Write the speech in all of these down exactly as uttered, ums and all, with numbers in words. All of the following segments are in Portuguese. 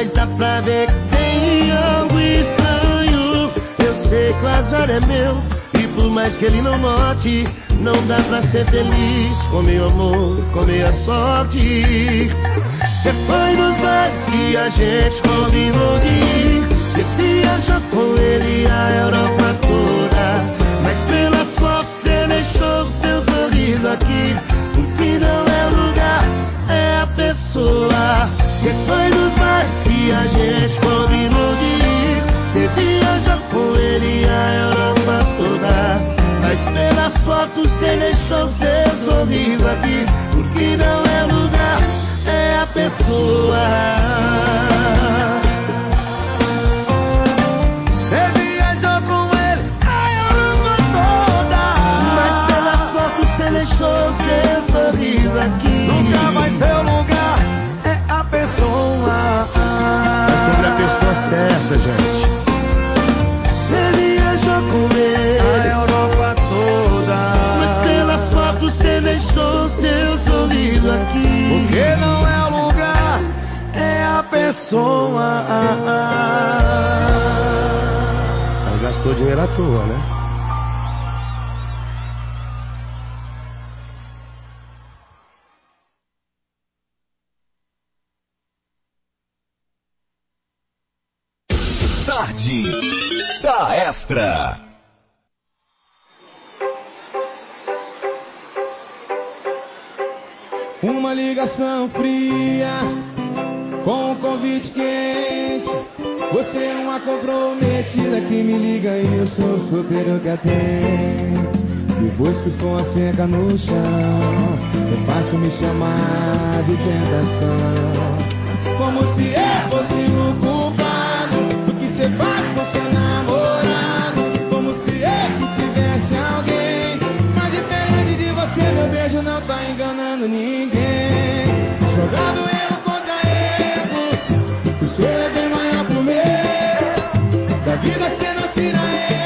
mas dá pra ver que tem algo estranho. Eu sei que o azar é meu, e por mais que ele não note, não dá pra ser feliz com meu amor, com minha sorte. Cê foi nos bares que a gente combinou de ir. Cê viajou com ele a Europa toda, mas pelas fotos cê deixou seu sorriso aqui. O que não é o lugar, é a pessoa. Cê foi nos bares que a gente combinou de ir. Cê viajou com ele a Europa toda, mas pelas fotos cê deixou seu sorriso aqui. O que não é o lugar, é a pessoa. Cê viajou com ele a Europa toda, mas pelas fotos cê deixou seu sorriso aqui. Nunca vai ser o lugar, é a pessoa. É sobre a pessoa certa, gente. Cê viajou com ele a Europa toda, mas pelas fotos cê deixou seu sorriso aqui. Porque não é o lugar, é a pessoa. Aí gastou dinheiro à toa, né? Tarde da Extra. Uma ligação fria com um convite quente. Você é uma comprometida que me liga e eu sou solteiro que atende. Depois que estou a seca no chão, é fácil me chamar de tentação. Como se eu fosse o culpado do que você faz com seu namorado. Como se eu que tivesse alguém. Mas diferente de você, meu beijo não tá enganando ninguém. Jogando erro contra erro, o seu é bem maior pro meu. Da vida cê não tira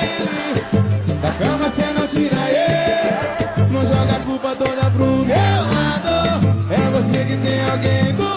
ele, da cama cê não tira ele. Não joga a culpa toda pro meu lado, é você que tem alguém do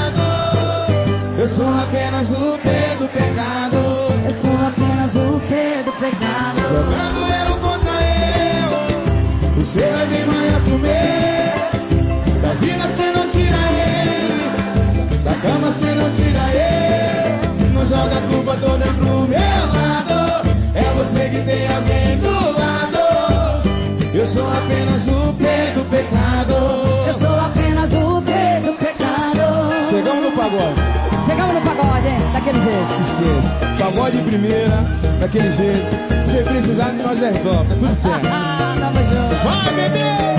lado. Eu sou apenas o P do pecado. Eu sou apenas o P do pecado. Jogando erro contra erro, o seu é bem maior pro meu. Da vida cê não tira ele, da cama cê não tira ele. Não joga a culpa toda pro meu lado, é você que tem alguém do lado. Eu sou apenas o P do pecado. Eu sou apenas o P do pecado. Chegamos no pagode. Chegamos no pagode, hein? Daquele jeito. Esqueça. Pagode de primeira, daquele jeito. Se precisar, nós já resolve. Tá tudo certo. Tamo junto. Vai, bebê!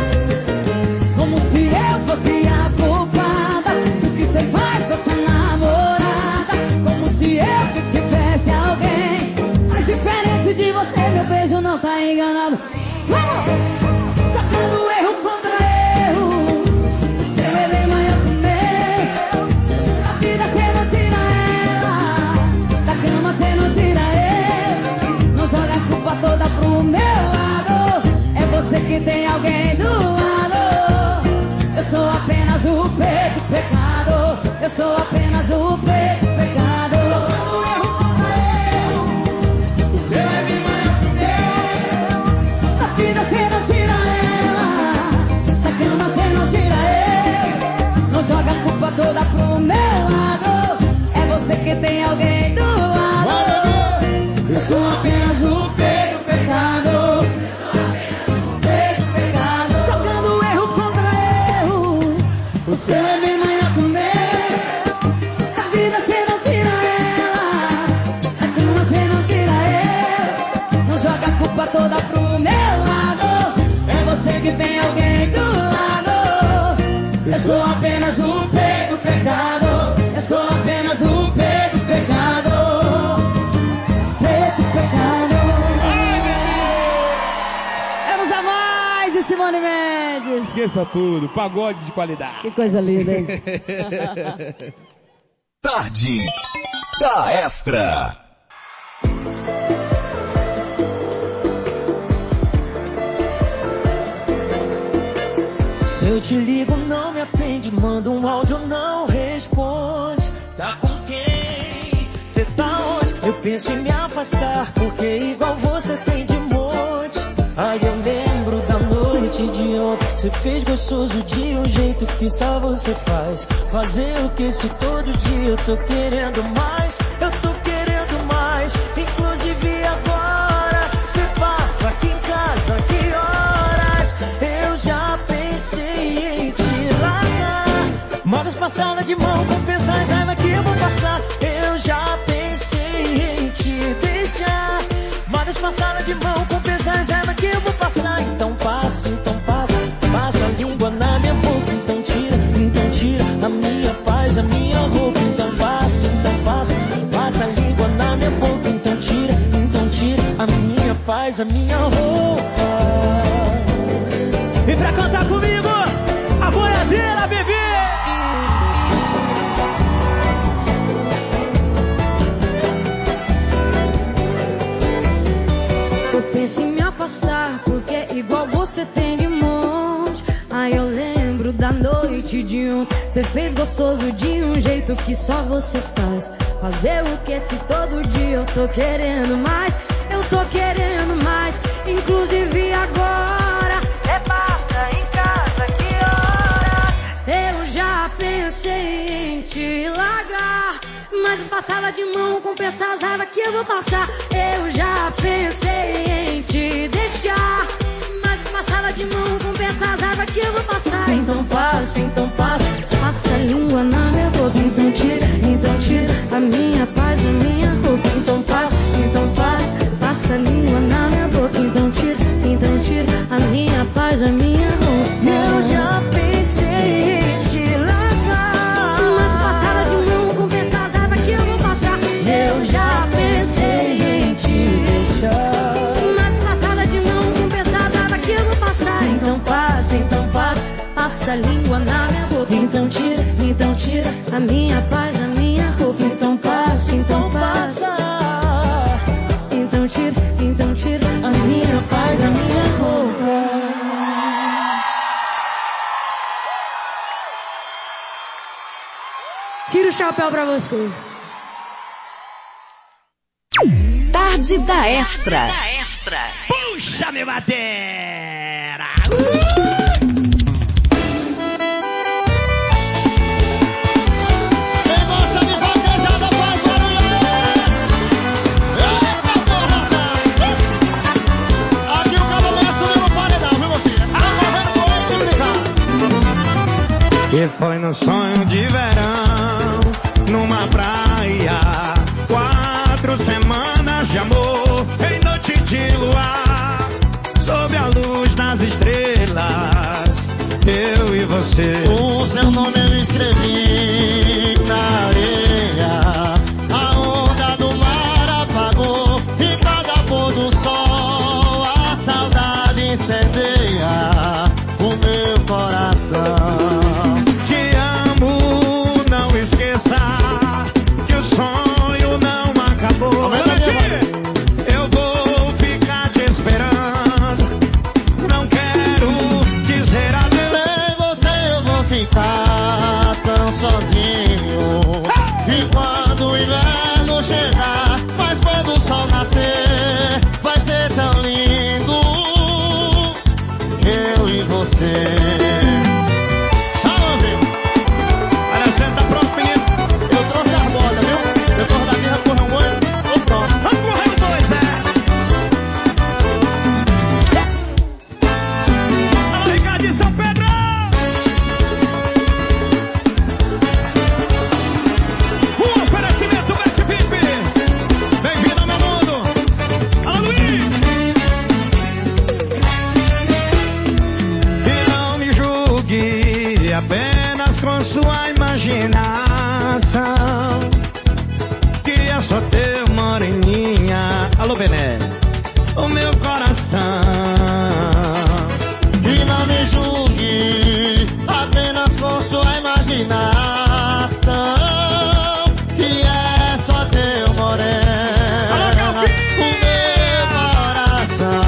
Como se eu fosse a culpada do que você faz com a sua namorada. Como se eu que tivesse alguém. Mas diferente de você, meu beijo não tá enganado. Vamos! Sacando erro contra erro, o seu é bem maior que o meu. Da vida cê não tira ela, da cama cê não tira ele. Não joga a culpa toda pro meu lado, é você que tem alguém do lado. Eu sou apenas o P do pecado. Eu sou apenas o P do pecado. Sacando erro contra erro, O seu é bem maior que o meu. da vida cê não tira ela, da cama cê não tira ele. Não joga a culpa toda pro meu lado, é você que tem alguém do lado. Vai, bebê! Eu sou apenas o P do pecado. P do pecado. Jogando erro contra erro, O seu é bem maior que o meu. da vida cê não tira ela, da cama cê não tira ele. Não joga a culpa toda pro meu lado, É você que tem alguém do lado. Eu sou apenas o P do pecado. Eu sou apenas o P do pecado. P do pecado. Ai, bebê! Vamos a mais de Simone Mendes. Esqueça tudo. Pagode de qualidade. Que coisa linda, hein? Tarde da Extra. Se eu te ligo, não me atende. Manda um áudio, não responde. Tá com quem afastar, porque igual você tem de monte. Ai, eu lembro da noite de ontem. Você fez gostoso de um jeito que só você faz. Fazer o que se todo dia eu tô querendo mais. Eu tô querendo mais. Inclusive agora você passa aqui em casa, que horas? Eu já pensei em te largar. Modas passadas de mão, compensa as raiva que eu vou passar. Eu já pensei em te deixar. Modas passadas de mão, compensa as raiva que eu vou passar. Então passa, então passa, passa a língua na minha boca. Então tira, então tira a minha paz, a minha roupa. Então passa, então passa, passa a língua na minha boca. Então tira, então tira a minha paz, a minha roupa. E pra cantar comigo, a boiadeira, bebê! Eu penso em me afastar, porque igual você tem de monte. Ai, eu lembro da noite de ontem. Você fez gostoso de um jeito que só você faz. Fazer o que se todo dia eu tô querendo mais. Eu tô querendo mais. Inclusive agora cê passa em casa, que hora? Eu já pensei em te largar, mas as passadas de mão compensa as raivas que eu vou passar. Eu já pensei em te deixar, mas as passadas de mão compensa as raivas que eu vou passar. Então passa, então passa, passa a língua na minha boca. Então tira, então tira a minha paz, a minha roupa. Então passa, então passa, passa a língua na minha boca. Então tira, então tira a minha paz, a minha roupa. Eu já pensei em te largar, mas as passadas de mão compensa as raivas que eu vou passar. eu já pensei em te deixar. Mas passada de mão compensa as raivas que eu vou passar. Então passa, então passa, passa a língua na minha boca. Então tira, então tira a minha paz, a minha roupa. Então passa, então passa, então tira, então tira a minha paz, a minha roupa. Tira o chapéu pra você. Tarde da Extra. Puxa, meu batera! Quem gosta de vaquejada faz barulho! Eita porra! Aqui o cabo vai subir no paredão, viu, meu filho? Tá correndo com ele, Que foi no sonho de verão, numa praia, quatro semanas de amor, em noite de luar, sob a luz das estrelas, eu e você. O seu nome eu escrevi na areia, a onda do mar apagou, e cada pôr do sol a saudade incendeia o meu coração. Te amo, não esqueça que o sonho não acabou. Aumenta a minha Eu vou ficar te esperando, não quero dizer adeus. Sem você eu vou ficar tão sozinho. E quando o inverno chegar, mas quando o sol nascer, vai ser tão lindo, eu e você. Ah, meu, Olha, você tá pronto, menino? eu trouxe as botas, viu? Depois da guerra correu um olho, tô pronto. Vamos correr dois, é. Alô, Ricardo de São Pedro! Um oferecimento Bete Vip. Bem-vindo ao meu mundo. Alô, Luiz! E não me julgue apenas com sua imaginação, que é só teu, moreninha. Alô, Bené, o meu coração. E não me julgue apenas com sua imaginação, que é só teu moreno, Alô, Calvin! o meu coração.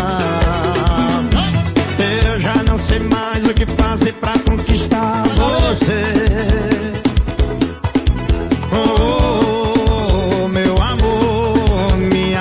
Eu já não sei mais o que fazer pra conquistar você. Oh, oh, oh, meu amor, minha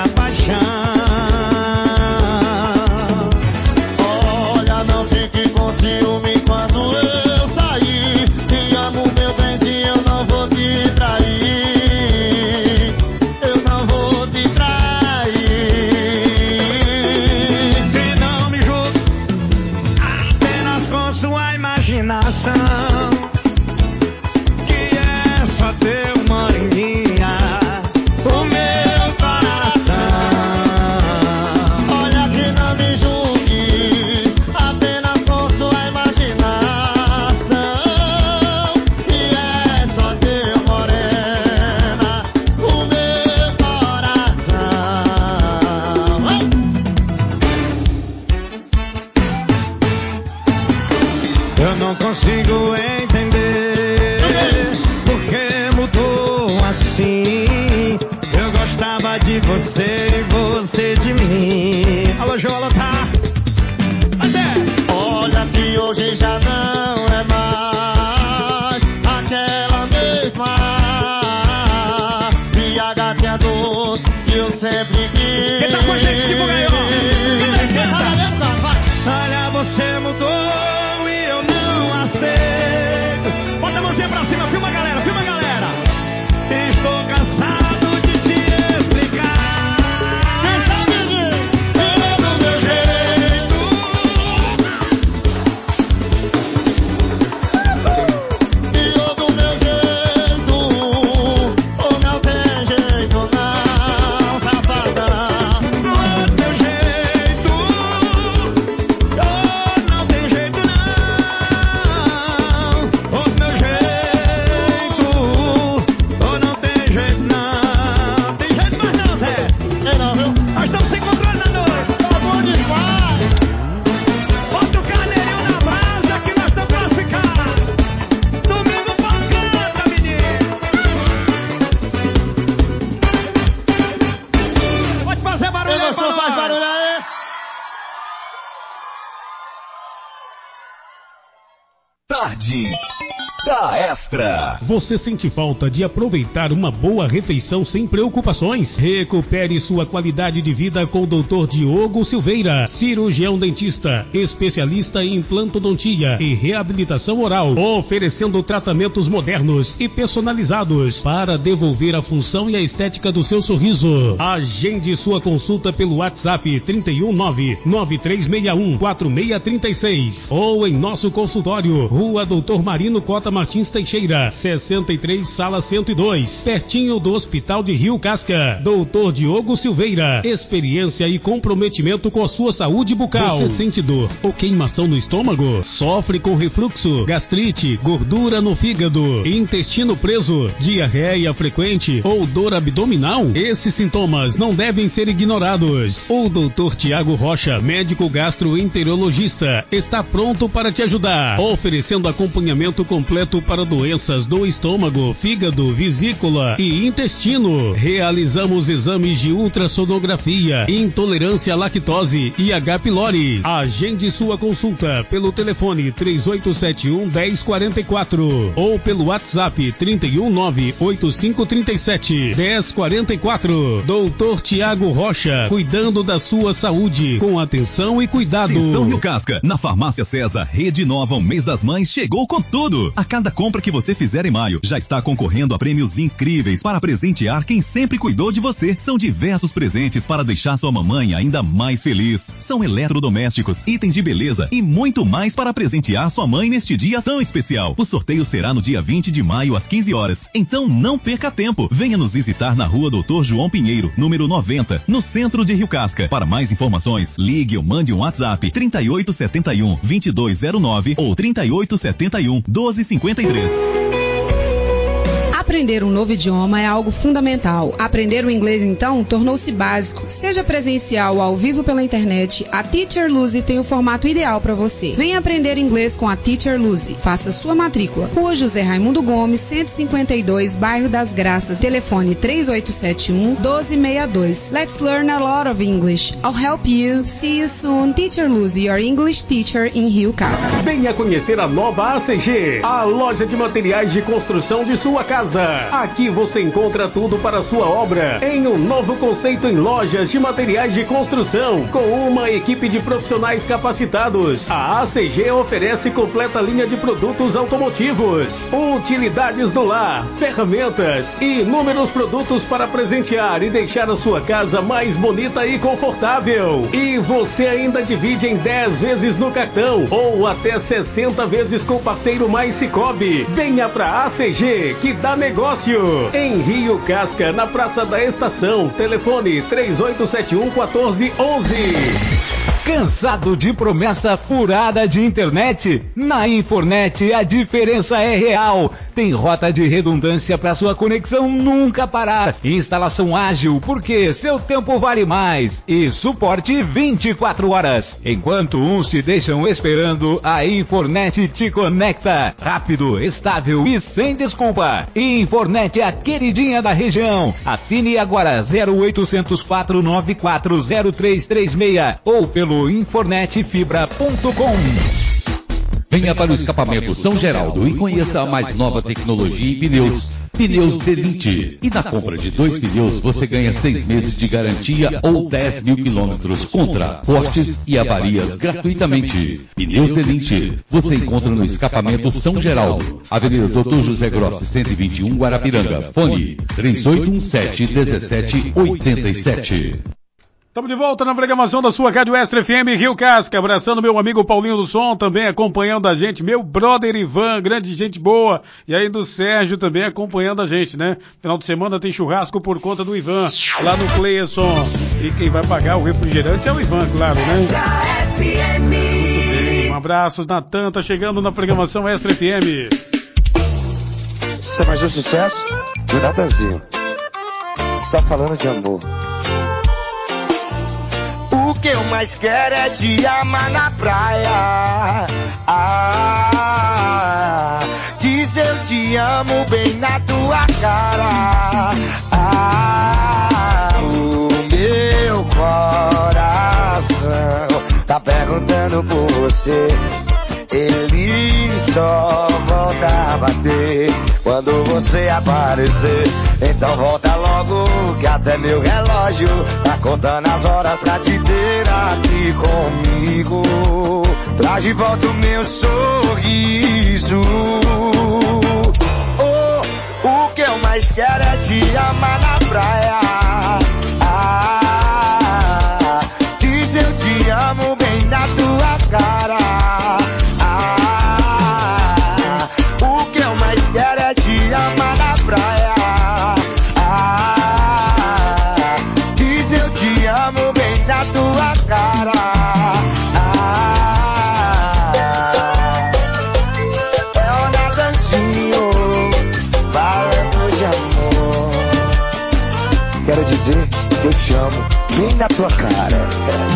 sempre quis. Quem tá com a gente, divulga aí, ó. Olha, você mudou e eu não aceito. Bota a mãozinha pra cima, filma a galera, filma a galera. Estou cansado de te explicar. Quem sabe de eu do meu jeito. E eu do meu jeito. Ou não tem jeito não, safada. Oh, teu jeito. Oh, não tem jeito não. Oh, meu jeito. Oh, não tem jeito não. Tem jeito mais não, Zé. Tem não, viu? Nós estamos sem controle na noite. Tá bom demais. Bota o carneirinho na brasa que nós estamos classificados. Domingo pancada, menino. Pode fazer barulho Quem aí pra gostou, faz nós. barulho aí. Tarde da Extra. Você sente falta de aproveitar uma boa refeição sem preocupações? Recupere sua qualidade de vida com o doutor Diogo Silveira, cirurgião dentista, especialista em implantodontia e reabilitação oral, oferecendo tratamentos modernos e personalizados para devolver a função e a estética do seu sorriso. Agende sua consulta pelo WhatsApp trinta e um nove nove três seis um quatro seis três seis ou em nosso consultório, Rua Doutor Marino Cota Martins Teixeira, sessenta e três, sala cento e dois, pertinho do Hospital de Rio Casca. doutor Diogo Silveira, experiência e comprometimento com a sua saúde bucal. Você sente dor ou queimação no estômago? Sofre com refluxo, gastrite, gordura no fígado, intestino preso, diarreia frequente ou dor abdominal? Esses sintomas não devem ser ignorados. O doutor Tiago Rocha, médico gastroenterologista, está pronto para te ajudar, oferecendo acompanhamento completo para doenças do estômago, fígado, vesícula e intestino. Realizamos exames de ultrassonografia, intolerância à lactose e H. pylori. Agende sua consulta pelo telefone três oito sete um, um zero quatro quatro ou pelo WhatsApp trinta e um nove oito cinco três sete, um zero quatro quatro. doutor Tiago Rocha, cuidando da sua saúde com atenção e cuidado. Atenção Rio Casca, na Farmácia César, Rede Nova, o mês das mães chegou com tudo. A cada compra que você fizer em maio, já está concorrendo a prêmios incríveis para presentear quem sempre cuidou de você. São diversos presentes para deixar sua mamãe ainda mais feliz. São eletrodomésticos, itens de beleza e muito mais para presentear sua mãe neste dia tão especial. O sorteio será no dia vinte de maio às quinze horas. Então não perca tempo. Venha nos visitar na Rua Doutor João Pinheiro, número noventa, no centro de Rio Casca. Para mais informações, ligue ou mande um WhatsApp trinta e oito setenta e um, vinte e dois zero nove ou trinta e oito setenta e um, doze cinquenta e três. Aprender um novo idioma é algo fundamental. Aprender o inglês, então, tornou-se básico. Seja presencial ou ao vivo pela internet, a Teacher Lucy tem o formato ideal para você. Venha aprender inglês com a Teacher Lucy. Faça sua matrícula. Rua José Raimundo Gomes, cento e cinquenta e dois, Bairro das Graças. Telefone três oito sete um, doze sessenta e dois. Let's learn a lot of English. I'll help you. See you soon. Teacher Lucy, your English teacher in Rio Casca. Venha conhecer a nova A C G, a loja de materiais de construção de sua casa. Aqui você encontra tudo para a sua obra em um novo conceito em lojas de materiais de construção, com uma equipe de profissionais capacitados. A A C G oferece completa linha de produtos automotivos, utilidades do lar, ferramentas e inúmeros produtos para presentear e deixar a sua casa mais bonita e confortável. E você ainda divide em dez vezes no cartão ou até sessenta vezes com o parceiro Mais Cicobi. Venha pra A C G que dá negócio. Em Rio Casca, na Praça da Estação. Telefone três oito sete um, um quatro um um. Cansado de promessa furada de internet? Na Infornet a diferença é real. Tem rota de redundância para sua conexão nunca parar. Instalação ágil, porque seu tempo vale mais. E suporte vinte e quatro horas. Enquanto uns te deixam esperando, a Infornet te conecta. Rápido, estável e sem desculpa. Infornet é a queridinha da região. Assine agora zero oitocentos, quatro nove quatro, zero três três seis ou pelo infornet fibra ponto com. Venha para o escapamento São Geraldo e conheça a mais nova tecnologia em pneus. Pneus Delinte. E na compra de dois pneus você ganha seis meses de garantia ou dez mil quilômetros contra cortes e avarias gratuitamente. Pneus Delinte. Você encontra no escapamento São Geraldo, Avenida Doutor José Grossi, cento e vinte e um, Guarapiranga. Fone três oito um sete, um sete oito sete. Estamos de volta na programação da sua Rádio Extra F M Rio Casca, abraçando meu amigo Paulinho do Som, também acompanhando a gente, meu brother Ivan, grande gente boa, e aí do Sérgio também acompanhando a gente, né? Final de semana tem churrasco por conta do Ivan, lá no Cleison, e quem vai pagar o refrigerante é o Ivan, claro, né? Muito bem, um abraço, Natan, tá chegando na programação Extra F M. Isso é mais um sucesso do Natanzinho, só falando de amor. O que eu mais quero é te amar na praia. Ah, diz eu te amo bem na tua cara. Ah, o meu coração tá perguntando por você. Ele só volta a bater quando você aparecer. Então volta logo que até meu relógio tá contando as horas pra te ter aqui comigo. Traz de volta o meu sorriso. Oh, o que eu mais quero é te amar na praia. Ah, diz eu te amo bem na tua cara. Amar na praia. Ah, diz eu te amo bem na tua cara. Ah, é o Natanzinho falando de amor. Quero dizer que eu te amo bem na tua cara.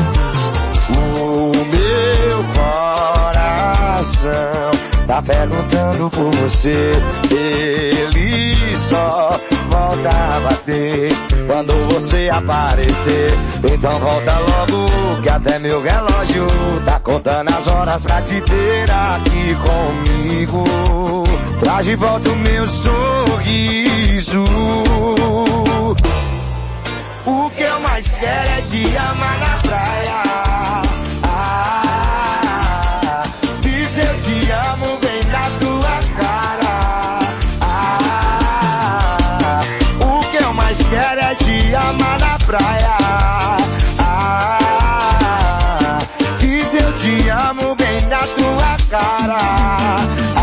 O meu coração tá perguntando por você. Ele só volta a bater quando você aparecer. Então volta logo que até meu relógio tá contando as horas pra te ter aqui comigo. Traz de volta o meu sorriso. O que eu mais quero é te amar na praia. Ah, diz eu te amo bem na tua cara. Ah, o que eu mais quero é te amar na praia. Ah, diz eu te amo bem na tua cara.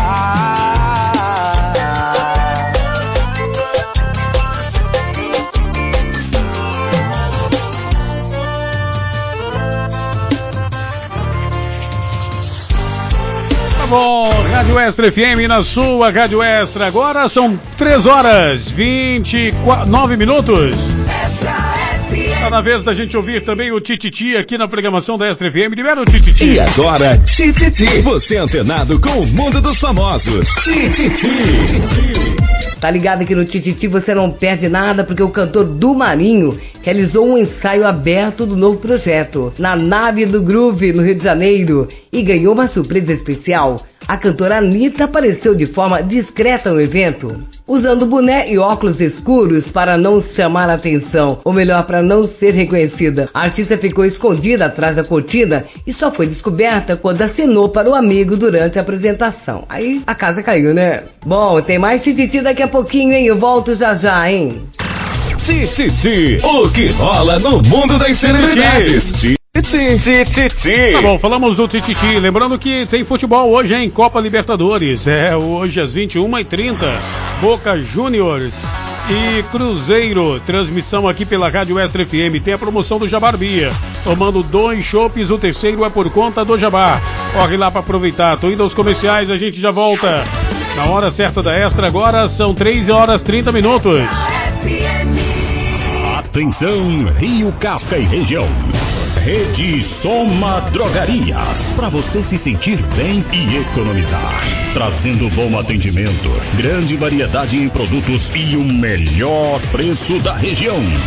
Bom, Rádio Extra F M na sua Rádio Extra. Agora são três horas e vinte e nove minutos. Está na vez da gente ouvir também o Tititi aqui na programação da Extra F M. Libera o Tititi. E agora, Tititi. Você antenado com o mundo dos famosos. Tititi. Tá ligado aqui no Tititi, você não perde nada, porque o cantor Du Marinho realizou um ensaio aberto do novo projeto na nave do Groove, no Rio de Janeiro, e ganhou uma surpresa especial. A cantora Anitta apareceu de forma discreta no evento, usando boné e óculos escuros para não chamar a atenção, ou melhor, para não ser reconhecida. A artista ficou escondida atrás da cortina e só foi descoberta quando acenou para o amigo durante a apresentação. Aí a casa caiu, né? Bom, tem mais Tititi daqui a pouquinho, hein? Eu volto já já, hein? Tititi, o que rola no mundo das celebridades. Tititi. Tá bom, falamos do Tititi. Lembrando que tem futebol hoje, hein? Copa Libertadores. É hoje às vinte e uma e trinta. Boca Juniors e Cruzeiro. Transmissão aqui pela Rádio Extra F M. Tem a promoção do Jabarbia. Tomando dois chopes, o terceiro é por conta do Jabá. Corre lá para aproveitar. Tô indo aos comerciais, a gente já volta. Na hora certa da Extra agora são três horas e trinta minutos. Atenção, Rio Casca e região. Rede Soma Drogarias, para você se sentir bem e economizar. Trazendo bom atendimento, grande variedade em produtos e o melhor preço da região.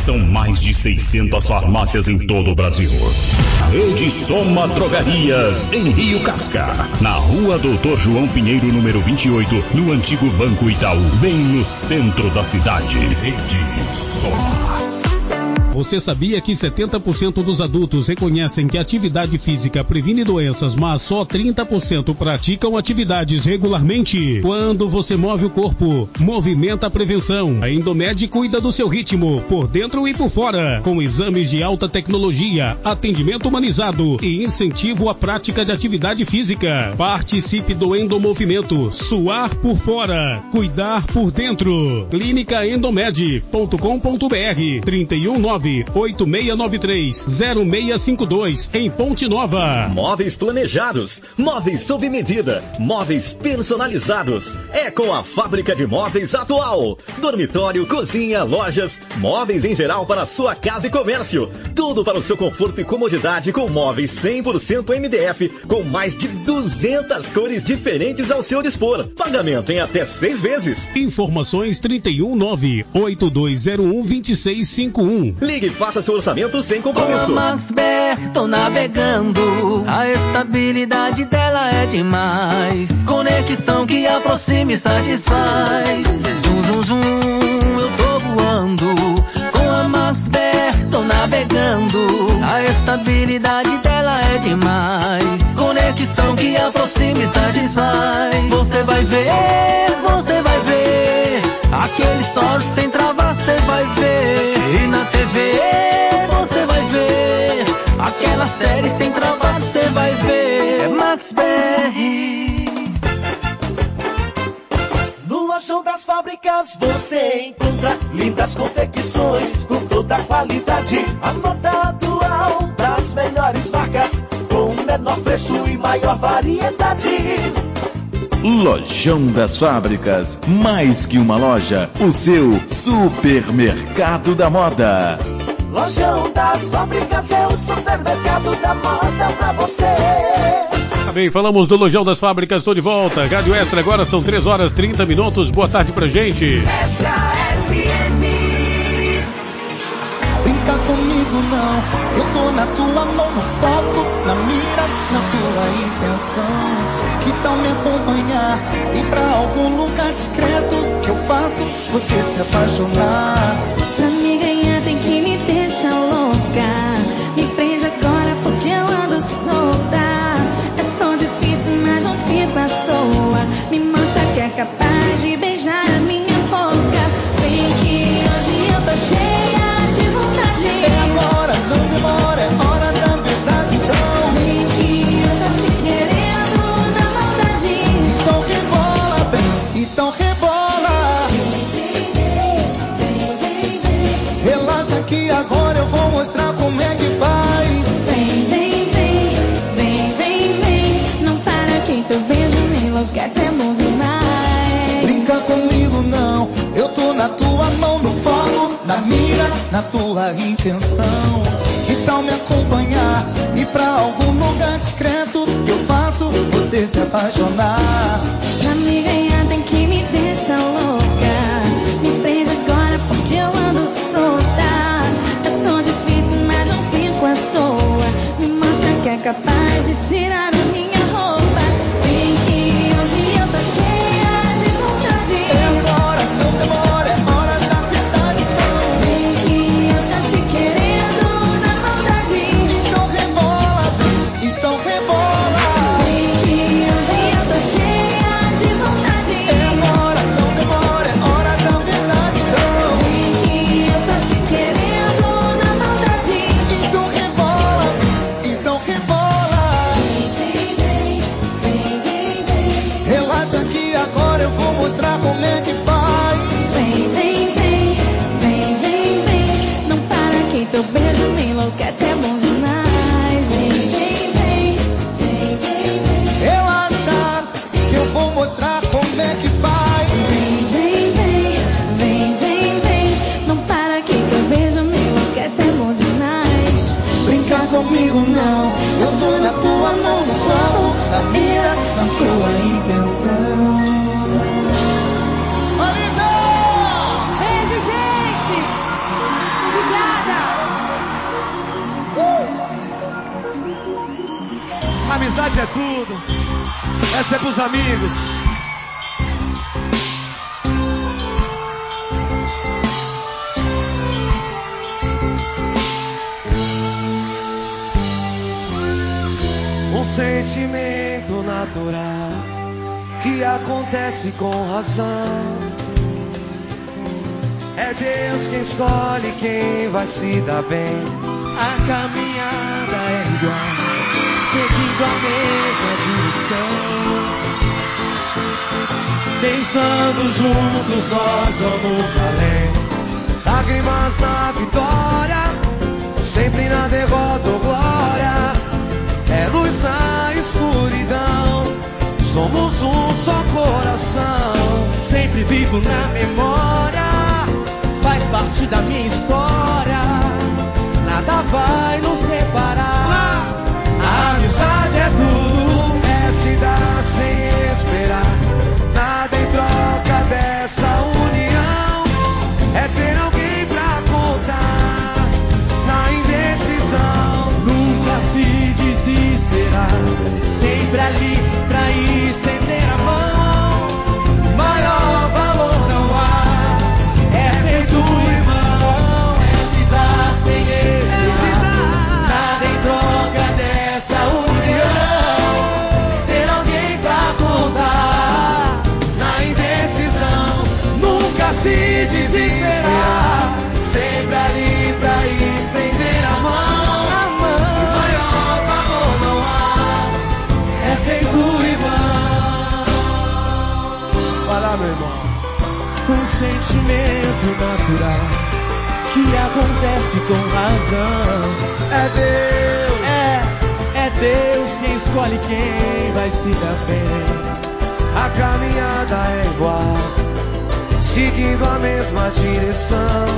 São mais de seiscentas farmácias em todo o Brasil. Rede Soma Drogarias, em Rio Casca, na Rua Doutor João Pinheiro, número vinte e oito, no antigo Banco Itaú, bem no centro da cidade. Rede Soma. Você sabia que setenta por cento dos adultos reconhecem que a atividade física previne doenças, mas só trinta por cento praticam atividades regularmente? Quando você move o corpo, movimenta a prevenção. A Endomed cuida do seu ritmo, por dentro e por fora, com exames de alta tecnologia, atendimento humanizado e incentivo à prática de atividade física. Participe do Endomovimento. Suar por fora, cuidar por dentro. clínica endomed ponto com ponto br trinta e um nove oito seis nove três zero seis cinco dois em Ponte Nova. Móveis planejados, móveis sob medida, móveis personalizados. É com a Fábrica de Móveis Atual. Dormitório, cozinha, lojas, móveis em geral para sua casa e comércio. Tudo para o seu conforto e comodidade com móveis cem por cento M D F, com mais de duzentas cores diferentes ao seu dispor. Pagamento em até seis vezes. Informações trinta e um nove oito dois zero um dois seis cinco um. Ligue e faça seu orçamento sem compromisso. Com a Maxber, tô navegando. A estabilidade dela é demais. Conexão que aproxima e satisfaz. Zum, zum, zum, eu tô voando. Com a Maxber, tô navegando. A estabilidade dela é demais. Conexão que aproxima e satisfaz. Você vai ver, você vai ver. Aquele story sem travar, você vai ver. E na T V você vai ver. Aquela série sem travar, você vai ver. É Max B R. No Lojão das Fábricas você encontra lindas confecções com toda a qualidade. A moda atual das melhores marcas, com o menor preço e maior variedade. Lojão das Fábricas, mais que uma loja, o seu supermercado da moda. Lojão das Fábricas é o supermercado da moda pra você. Tá bem, falamos do Lojão das Fábricas, estou de volta. Rádio Extra, agora são três horas e trinta minutos. Boa tarde pra gente. Extra F M. Brinca comigo não, eu tô na tua mão, no foco, na mira, na tua intenção. Que tal me acompanhar, ir pra algum lugar discreto, que eu faço você se apaixonar. Pra me ganhar tem que me deixar louca. Me prende agora porque eu ando solta. É só difícil, mas não fico à toa. Me mostra que é capaz de beijar a minha boca. Vem que hoje eu tô cheia de vontade. É agora, não demora, é hora da verdade então. Vem que eu tô te querendo na maldade. Então rebola, bem, então rebola. Relaxa que agora eu vou mostrar como é que faz. Vem, vem, vem, vem, vem, vem. Não para que teu beijo me enlouquece, é bom demais. Brinca comigo não, eu tô na tua mão, no foco, na mira, na tua intenção. Que tal me acompanhar, ir pra algum lugar discreto, que eu faço você se apaixonar. Pra me ganhar tem que me deixar louca. Me prende agora porque eu ando solta. É só difícil, mas não fico à toa. Me mostra que é capaz de tirar a minha roupa. Vem que hoje eu tô cheia de vontade. É agora, não demora, é hora da verdade então. Vem que eu tô te querendo na maldade. acontece com razão. É Deus quem escolhe quem vai se dar bem. A caminhada é igual, seguindo a mesma direção. Pensando juntos nós vamos além. Lágrimas na vitória, sempre na derrota ou glória. É luz na escuridão, somos um só coração. Sempre vivo na memória, faz parte da minha história. Nada vai nos separar. A amizade é tudo, é se dar sem esperar. Nada em troca dessa união, é ter alguém pra contar na indecisão. Nunca se desesperar, sempre ali pra estender a mão. Maior valor não há, é feito irmão. É se dar sem esperar, nada em troca dessa união. Ter alguém pra contar na indecisão. Nunca se desesperar, sempre ali pra estender a mão. Maior valor não há, é feito irmão. Vai lá, meu irmão. Um sentimento natural que acontece com razão. É Deus, é, é Deus quem escolhe quem vai se dar bem. A caminhada é igual, seguindo a mesma direção.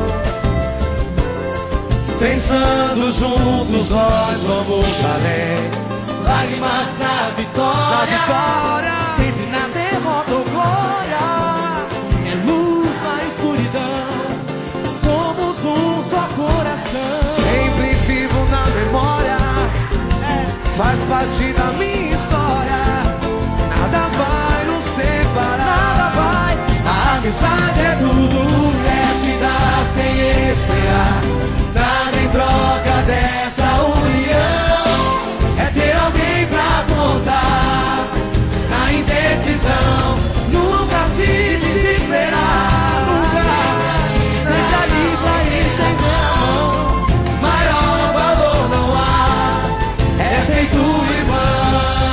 Pensando juntos nós vamos além. Lágrimas na vitória, na vitória, sempre na derrota ou glória. É luz na escuridão, somos um só coração. Sempre vivo na memória, faz parte da minha história. Nada vai nos separar, nada vai. A amizade é tudo, é se dar sem esperar. Nada em troca dessa união, é ter alguém pra contar na indecisão. Nunca se desesperar, nunca, sempre ali pra estender a mão. Maior valor não há, é feito irmão.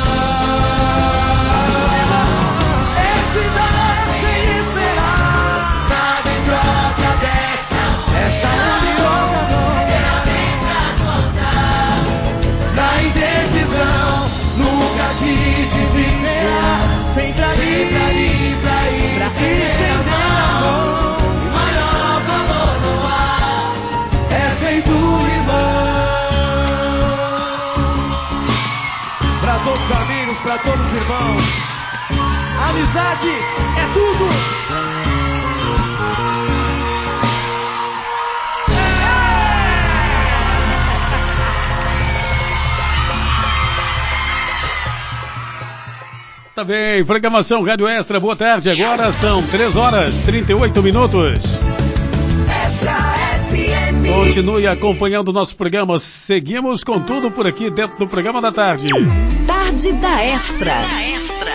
É se dar sem esperar, nada em troca dessa, essa união. Na indecisão, nunca se desesperar, sempre ali pra ir, pra ir, pra se estender a mão. Maior valor não há, é feito irmão. Pra todos os amigos, pra todos os irmãos, amizade é tudo. Tá bem, programação Rádio Extra, boa tarde, agora são três horas e trinta e oito minutos. Extra F M. Continue acompanhando o nosso programa, seguimos com tudo por aqui dentro do programa da tarde. Tarde da Extra. Tarde da Extra.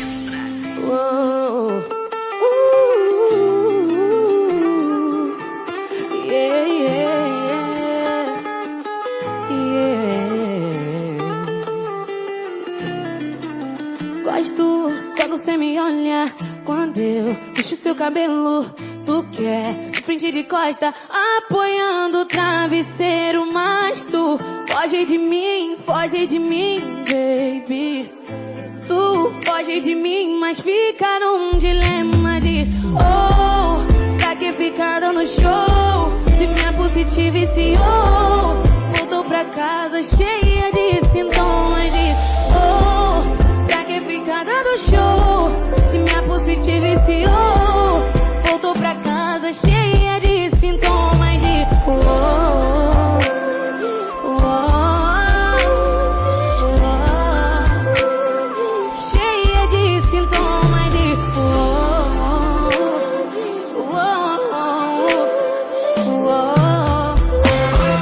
Uou. Uh, yeah, yeah, yeah. Gosto quando você me olha, quando eu puxo seu cabelo. Tu quer de frente e de costa, apoiando o travesseiro, mas tu foge de mim, foge de mim, baby. Tu foge de mim, mas fica num dilema de oh, pra que ficar dando show? Se minha positiva viciou, voltou pra casa cheia de sintomas de oh, pra que ficar dando show? Se minha positiva viciou, voltou pra casa cheia de sintomas de oh, oh, oh, oh, cheia de sintomas de oh, oh, oh, oh, oh.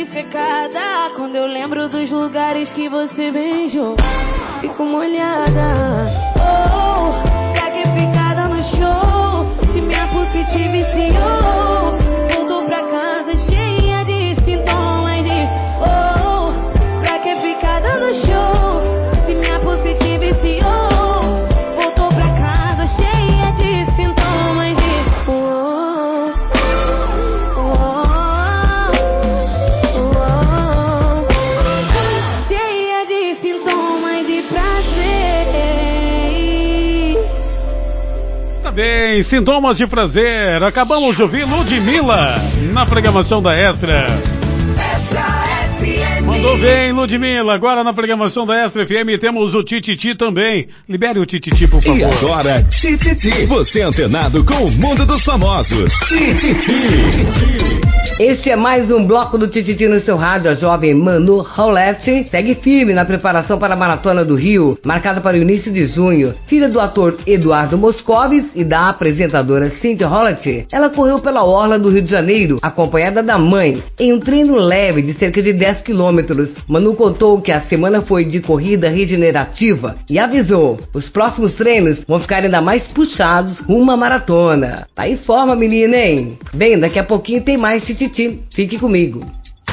obcecada quando eu lembro dos lugares que você beijou. Fico molhada. Oh, pra que ficar dando show? Se minha pulse te viciou. Voltou pra casa cheia de sintomas de oh, pra que ficar dando show? Se minha pulse te viciou. Voltou pra casa cheia de sintomas de oh, oh, oh, oh, cheia de sintomas de prazer. Tá bem, sintomas de prazer. Acabamos de ouvir Ludmilla na programação da Extra. Mandou bem, Ludmilla. Agora na programação da Extra F M temos o Tititi também. Libere o Tititi, por favor. E agora, Tititi. Você é antenado com o mundo dos famosos. Tititi. Este é mais um bloco do Tititi no seu rádio. A jovem Manu Rolete segue firme na preparação para a Maratona do Rio, marcada para o início de junho. Filha do ator Eduardo Moscovis e da apresentadora Cynthia Rolete, ela correu pela orla do Rio de Janeiro, acompanhada da mãe, em um treino leve de cerca de dez quilômetros. Manu contou que a semana foi de corrida regenerativa e avisou, os próximos treinos vão ficar ainda mais puxados rumo à maratona. Tá em forma, menina, hein? Bem, daqui a pouquinho tem mais Tititi. Fique comigo.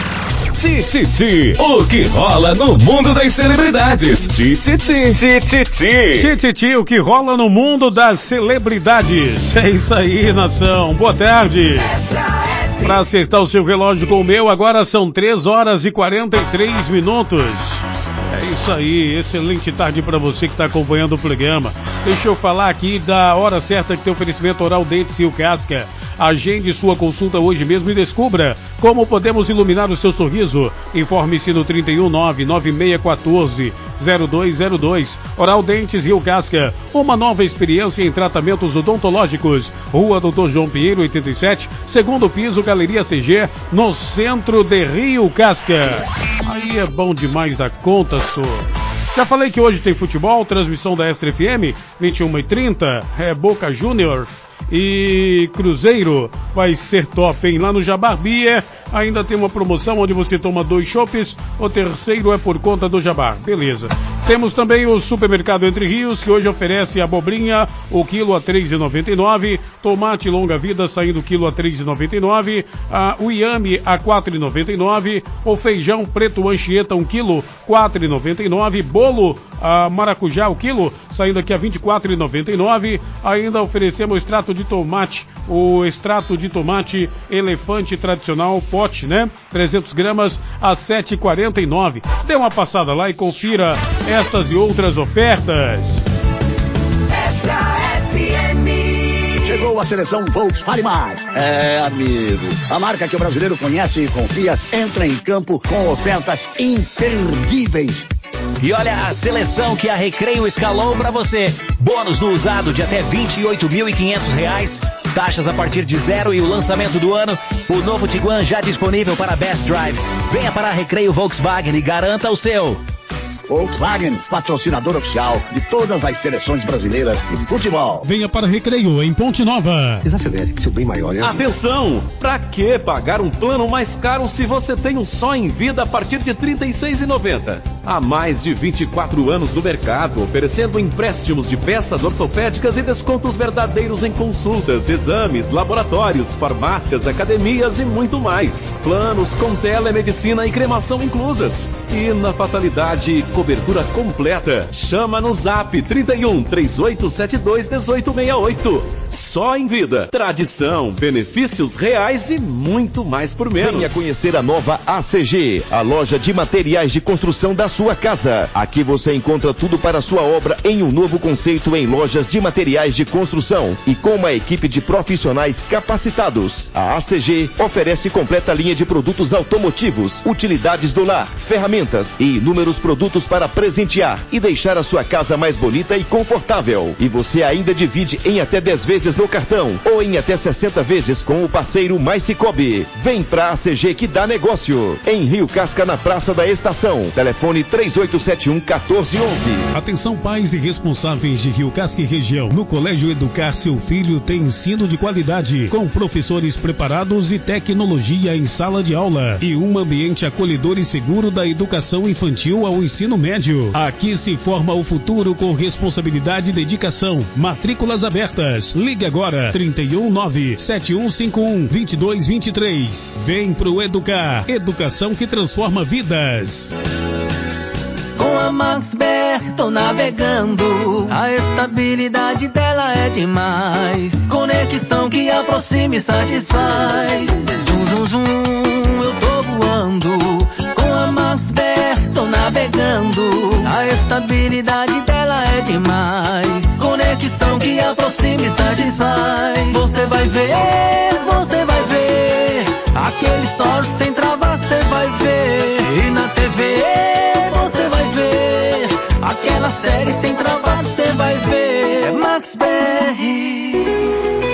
Tititi, o que rola no mundo das celebridades. Tititi, Tititi. Tititi, o que rola no mundo das celebridades. É isso aí, nação. Boa tarde. Para acertar o seu relógio com o meu, agora são três horas e quarenta e três minutos. É isso aí, excelente tarde para você que está acompanhando o programa. Deixa eu falar aqui da hora certa que tem oferecimento Oral Dentes e o Casca. Agende sua consulta hoje mesmo e descubra como podemos iluminar o seu sorriso. Informe-se no trinta e um, nove nove seis um quatro, zero dois zero dois. Oral Dentes Rio Casca, uma nova experiência em tratamentos odontológicos. Rua Doutor João Pinheiro, oitenta e sete, segundo piso, Galeria C G, no centro de Rio Casca. Aí é bom demais da conta, só. Já falei que hoje tem futebol, transmissão da Extra F M, vinte e uma e trinta, é Boca Juniors e Cruzeiro, vai ser top, hein? Lá no Jabarbia ainda tem uma promoção onde você toma dois chopes, o terceiro é por conta do Jabar, beleza. Temos também o Supermercado Entre Rios, que hoje oferece abobrinha, o quilo a três reais e noventa e nove centavos, tomate longa vida saindo o quilo a três reais e noventa e nove centavos, uh, o iame a quatro reais e noventa e nove centavos, o feijão preto Anchieta um quilo, quatro reais e noventa e nove centavos, bolo uh, maracujá o quilo, saindo aqui a vinte e quatro reais e noventa e nove centavos, ainda oferecemos extrato de tomate, o extrato de tomate elefante tradicional, pote, né? trezentas gramas a sete reais e quarenta e nove centavos. Dê uma passada lá e confira estas e outras ofertas. Chegou a seleção Volks Vale Mais. É, amigo, a marca que o brasileiro conhece e confia entra em campo com ofertas imperdíveis. E olha a seleção que a Recreio escalou para você. Bônus no usado de até vinte e oito mil e quinhentos reais. Taxas a partir de zero e o lançamento do ano. O novo Tiguan já disponível para Best Drive. Venha para a Recreio Volkswagen e garanta o seu. Volkswagen, patrocinador oficial de todas as seleções brasileiras de futebol. Venha para Recreio, em Ponte Nova. Desacelere, seu bem maior é... Atenção! Pra que pagar um plano mais caro se você tem um só em vida a partir de trinta e seis reais e noventa centavos? Há mais de vinte e quatro anos no mercado, oferecendo empréstimos de peças ortopédicas e descontos verdadeiros em consultas, exames, laboratórios, farmácias, academias e muito mais. Planos com telemedicina e cremação inclusas. E na fatalidade, cobertura completa. Chama no zap trinta e um, três oito sete dois, um oito seis oito. Só em vida. Tradição, benefícios reais e muito mais por menos. Venha conhecer a nova A C G, a loja de materiais de construção da sua casa. Aqui você encontra tudo para a sua obra em um novo conceito em lojas de materiais de construção e com uma equipe de profissionais capacitados. A A C G oferece completa linha de produtos automotivos, utilidades do lar, ferramentas e inúmeros produtos para presentear e deixar a sua casa mais bonita e confortável. E você ainda divide em até dez vezes no cartão ou em até sessenta vezes com o parceiro Mais Cicobi. Vem pra A C G que dá negócio. Em Rio Casca, na Praça da Estação. Telefone três oito sete um, um quatro um um. Atenção, pais e responsáveis de Rio Casca e região. No Colégio Educar, seu filho tem ensino de qualidade, com professores preparados e tecnologia em sala de aula e um ambiente acolhedor e seguro da educação infantil ao ensino médio. Aqui se forma o futuro com responsabilidade e dedicação. Matrículas abertas. Ligue agora trinta e um, nove sete um cinco um, dois dois dois três. Vem pro Educar. Educação que transforma vidas. Com a MaxBer tô navegando, a estabilidade dela é demais. Conexão que aproxima e satisfaz. Zum, zum, zum, eu tô voando. Com a MaxBer tô navegando, a estabilidade dela é demais. Conexão que aproxima e satisfaz. Você vai ver, você vai ver, aquele story sem travas você vai ver. E na T V aquela série sem trabalho você vai ver. É MaxBer.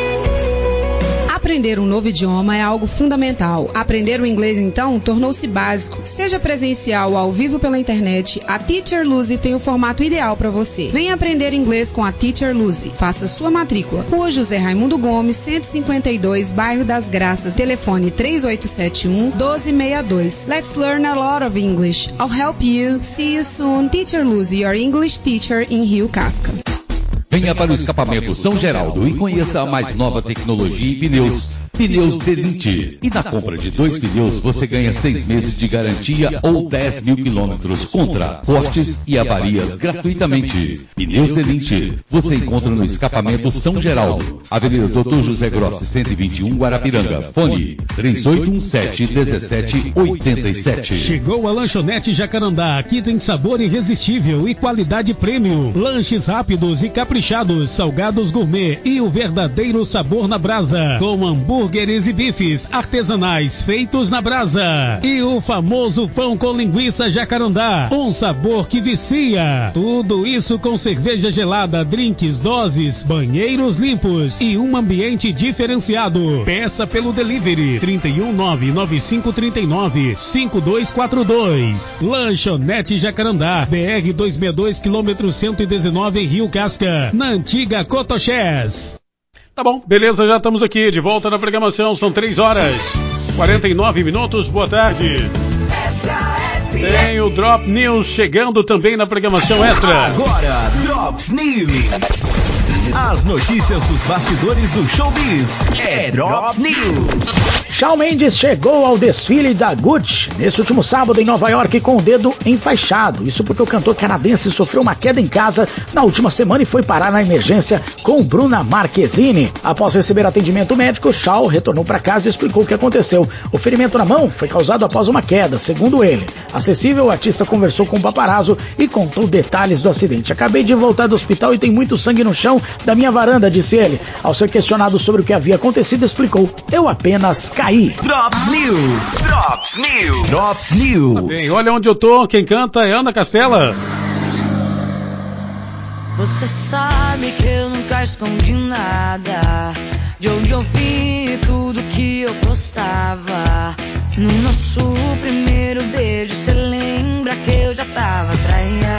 Aprender um novo idioma é algo fundamental. Aprender o inglês, então, tornou-se básico. Seja presencial ou ao vivo pela internet, a Teacher Lucy tem o formato ideal para você. Venha aprender inglês com a Teacher Lucy. Faça sua matrícula. Rua José Raimundo Gomes, cento e cinquenta e dois, Bairro das Graças. Telefone três oito sete um, um dois seis dois. Let's learn a lot of English. I'll help you. See you soon. Teacher Lucy, your English teacher in Rio Casca. Venha para o escapamento São Geraldo e conheça a mais nova tecnologia em pneus. Pneus Delinte. E na compra de dois pneus você ganha seis meses de garantia ou dez mil quilômetros contra cortes e avarias gratuitamente. Pneus Delinte. Você encontra no escapamento São Geraldo, Avenida Doutor José Grossi, cento e vinte e um, Guarapiranga. Fone três oito um sete, um sete oito sete. Chegou a Lanchonete Jacarandá. Aqui tem sabor irresistível e qualidade premium. Lanches rápidos e caprichados, salgados gourmet e o verdadeiro sabor na brasa. Com hambúrguer hambúrgueres e bifes artesanais feitos na brasa. E o famoso pão com linguiça Jacarandá, um sabor que vicia. Tudo isso com cerveja gelada, drinks, doses, banheiros limpos e um ambiente diferenciado. Peça pelo delivery trinta e um, nove nove cinco trinta e nove, cinco dois quatro dois. Lanchonete Jacarandá, B R duzentos e sessenta e dois, quilômetro cento e dezenove, em Rio Casca, na antiga Cotoxés. Tá bom, beleza, já estamos aqui de volta na programação, são três horas e quarenta e nove minutos, boa tarde. Tem o Drop News chegando também na programação extra. Agora, Drops News. As notícias dos bastidores do showbiz. É Drops News. Shawn Mendes chegou ao desfile da Gucci nesse último sábado em Nova York com o dedo enfaixado. Isso porque o cantor canadense sofreu uma queda em casa na última semana e foi parar na emergência com Bruna Marquezine. Após receber atendimento médico, Shawn retornou para casa e explicou o que aconteceu. O ferimento na mão foi causado após uma queda, segundo ele. Acessível, o artista conversou com o paparazzo e contou detalhes do acidente. Acabei de voltar do hospital e tem muito sangue no chão da minha varanda, disse ele. Ao ser questionado sobre o que havia acontecido, explicou: eu apenas caí. Drops News. Drops News. Drops News. Tá bem, olha onde eu tô, quem canta é Ana Castela. Você sabe que eu nunca escondi nada, de onde eu vi tudo que eu postava. No nosso primeiro beijo, cê lembra que eu já tava traída.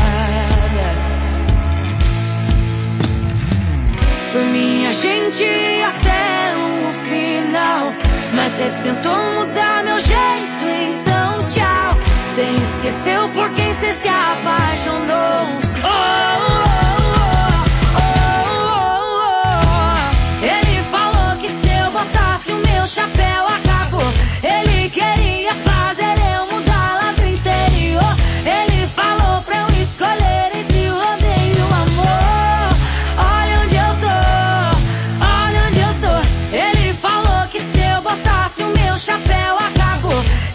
Foi minha gente até o final, mas cê tentou mudar meu jeito, então tchau. Cê esqueceu por quem cê se apaixonou. Oh, oh, oh, oh, oh. Ele falou que se eu botasse o meu chapéu acabou. Ele queria fazer eu mudar lá do interior. Ele falou pra eu escolher entre o rodeio e o amor. Olha onde eu tô, olha onde eu tô. Ele falou que se eu botasse o meu chapéu acabou.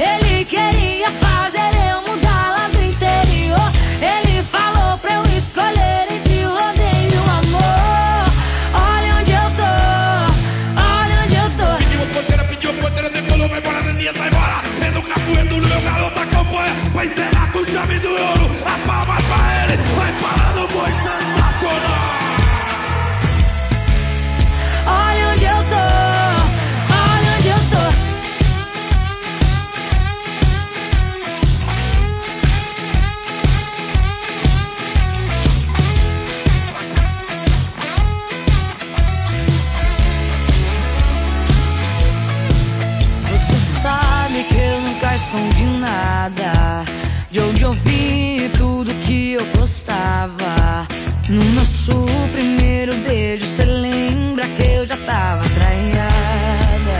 nosso primeiro beijo, cê lembra que eu já tava traiada?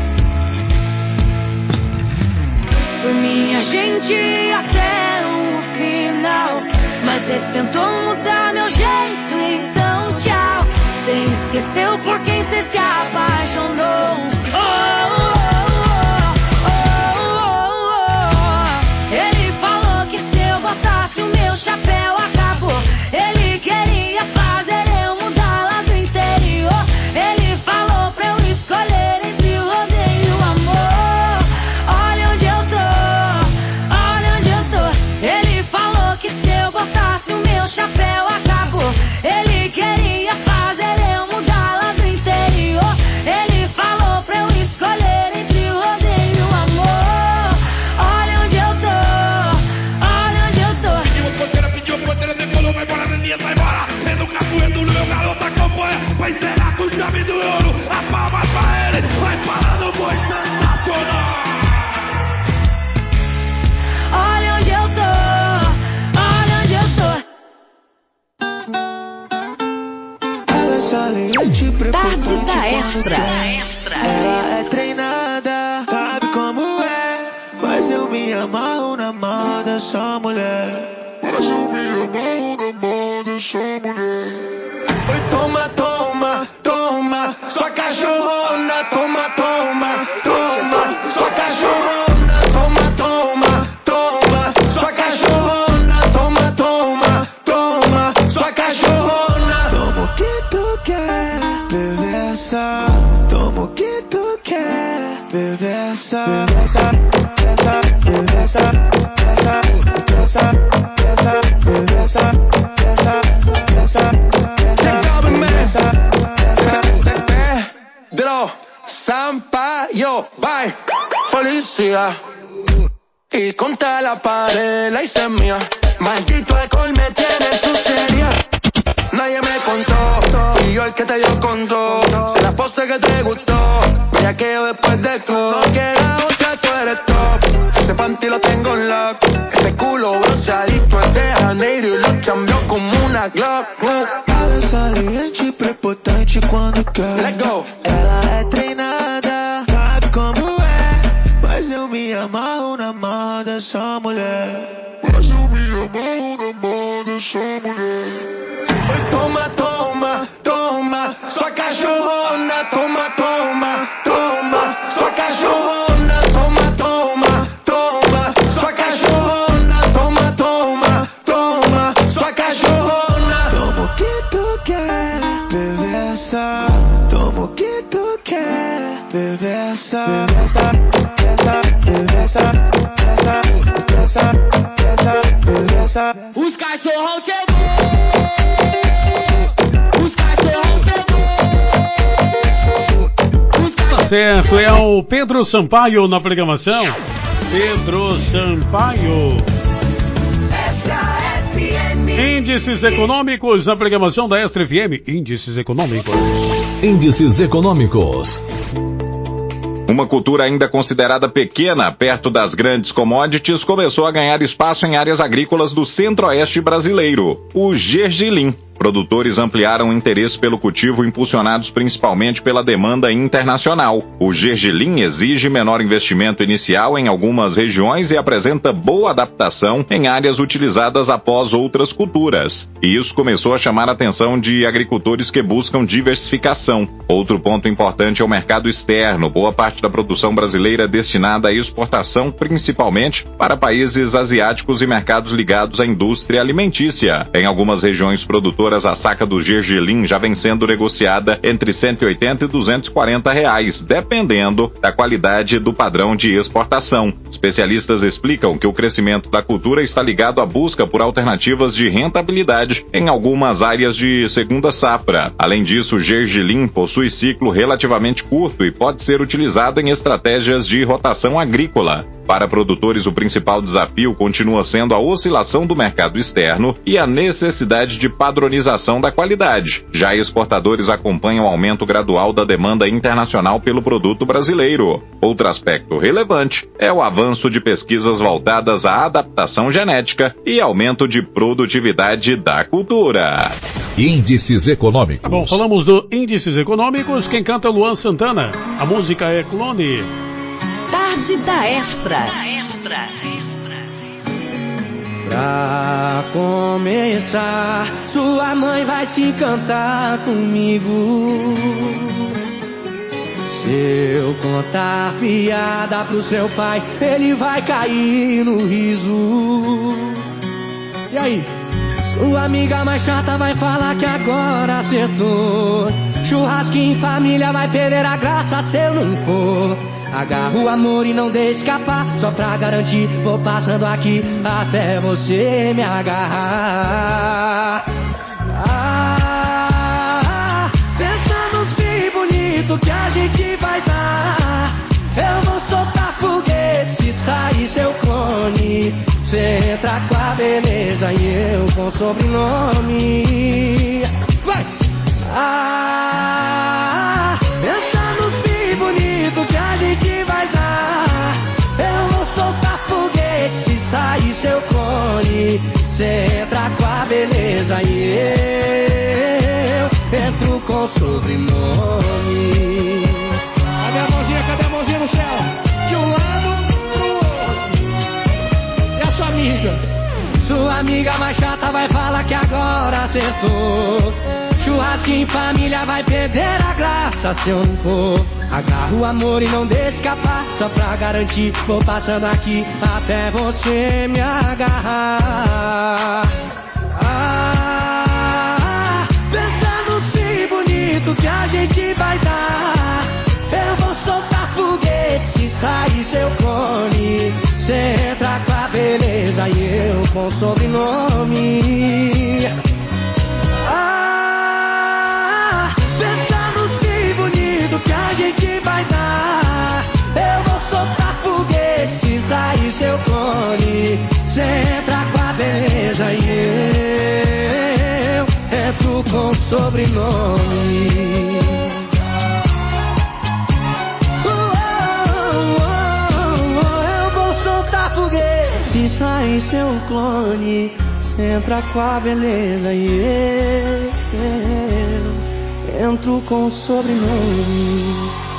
Por mim a gente ia até o final, mas cê tentou mudar meu jeito, então tchau. Cê esqueceu por quem cê se apaixonou. Oh, oh, oh, oh, oh. Ele falou que se eu botasse o meu chapéu acabou. Ele queria fazer eu mudar lá do interior. Ele falou pra eu escolher entre o rodeio e o amor. Olha onde eu tô, olha onde eu tô. Ele falou que se eu botasse o meu chapéu acabou. Ele queria fazer eu mudar lá do interior. Ele falou pra eu escolher entre o rodeio e o amor. Olha onde eu tô, olha onde eu tô. Pediu porteira, pediu porteira, decolou, vai embora, Neninha, vai embora. Sendo capoeiro do meu garoto acompanha. Vai encerrar com chave do ouro. As palmas pra ele, vai parar no boi sensacional. Olha onde eu tô, olha onde eu tô. Tarde da Extra. Ela é treinada, sabe como é. Mas eu me amarro na mão dessa mulher. Mas eu me amarro na mão dessa mulher. Oi, toma, toma, toma, sua cachorrona. Toma, toma, toma, sua cachorrona. Toma, toma, toma, sua cachorrona. Toma, toma, toma, sua cachorrona. Toma o que tu quer, perversa. Toma o que tu quer, perversa. Perversa, perversa, perversa, perversa, perversa, perversa, perversa, perversa, Pedro Sampaio, vai, policía. Y contra la pared la hice mía. Maldito alcohol me tiene en tu serie. Nadie me contó, y yo el que te dio control. Se la pose que te gustó, vaya que yo después del club. No quiera otra, tú eres top. Ese panty lo tengo en lock. Ese culo bronceadito es de Janeiro y lo cambió como una Glock. Ela saliente, prepotente quando quer. Let go. Ela é treinada, sabe como é. Mas eu me amarro na mão dessa mulher. Mas eu me amarro na mão dessa mulher. Toma, toma, toma, sua cachorrona. Toma, toma, toma, sua cachorrona. Toma, toma, toma, sua cachorrona. Toma, toma, toma, sua cachorrona. Toma o que tu quer, perversa. Toma o que tu quer, perversa. Perversa, perversa, perversa, perversa, perversa, perversa. Os cachorrão chegou. Certo, é o Pedro Sampaio na programação. Pedro Sampaio. Índices econômicos na programação da Extra F M. Índices econômicos. Índices econômicos. Uma cultura ainda considerada pequena, perto das grandes commodities, começou a ganhar espaço em áreas agrícolas do centro-oeste brasileiro, o gergelim. Produtores ampliaram o interesse pelo cultivo, impulsionados principalmente pela demanda internacional. O gergelim exige menor investimento inicial em algumas regiões e apresenta boa adaptação em áreas utilizadas após outras culturas. E isso começou a chamar a atenção de agricultores que buscam diversificação. Outro ponto importante é o mercado externo. Boa parte da produção brasileira é destinada à exportação, principalmente para países asiáticos e mercados ligados à indústria alimentícia. Em algumas regiões produtoras, a saca do gergelim já vem sendo negociada entre cento e oitenta e duzentos e quarenta reais, dependendo da qualidade do padrão de exportação. Especialistas explicam que o crescimento da cultura está ligado à busca por alternativas de rentabilidade em algumas áreas de segunda safra. Além disso, o gergelim possui ciclo relativamente curto e pode ser utilizado em estratégias de rotação agrícola. Para produtores, o principal desafio continua sendo a oscilação do mercado externo e a necessidade de padronização da qualidade. Já exportadores acompanham o aumento gradual da demanda internacional pelo produto brasileiro. Outro aspecto relevante é o avanço de pesquisas voltadas à adaptação genética e aumento de produtividade da cultura. Índices Econômicos. Tá bom, falamos do Índices Econômicos. Quem canta é Luan Santana. A música é Clone. Tarde da Extra. Pra começar, sua mãe vai se encantar comigo. Se eu contar piada pro seu pai, ele vai cair no riso. E aí? Sua amiga mais chata vai falar que agora acertou. Churrasquinho em família vai perder a graça se eu não for. Agarra o amor e não deixe escapar. Só pra garantir, vou passando aqui até você me agarrar. Ah, pensa nos filhos bonitos que a gente vai dar. Eu vou soltar foguete se sair seu clone. Cê entra com a beleza e eu com sobrenome. Vai! Ah, pensa nos filhos bonitos que a gente vai dar. Eu vou soltar foguete se sair seu clone. Cê entra com a beleza e eu entro com sobrenome. Cadê a mãozinha? Cadê a mãozinha no céu? De um lado pro outro. E a sua amiga? Sua amiga mais chata vai falar que agora acertou. Churrasquinho em família vai perder a graça se eu não for. Agarra o amor e não deixe escapar. Só pra garantir, vou passando aqui até você me agarrar. Ah, pensa nos filhos bonitos que a gente vai dar. Eu vou soltar foguete se sair seu clone. Cê entra com a beleza e eu com sobrenome. Ah, pensa nos filhos bonitos que a gente vai dar. Eu vou soltar foguete se sair seu clone. Cê entra com a beleza e eu entro com sobrenome. Se sair seu clone, cê entra com a beleza e eu entro com o sobrenome.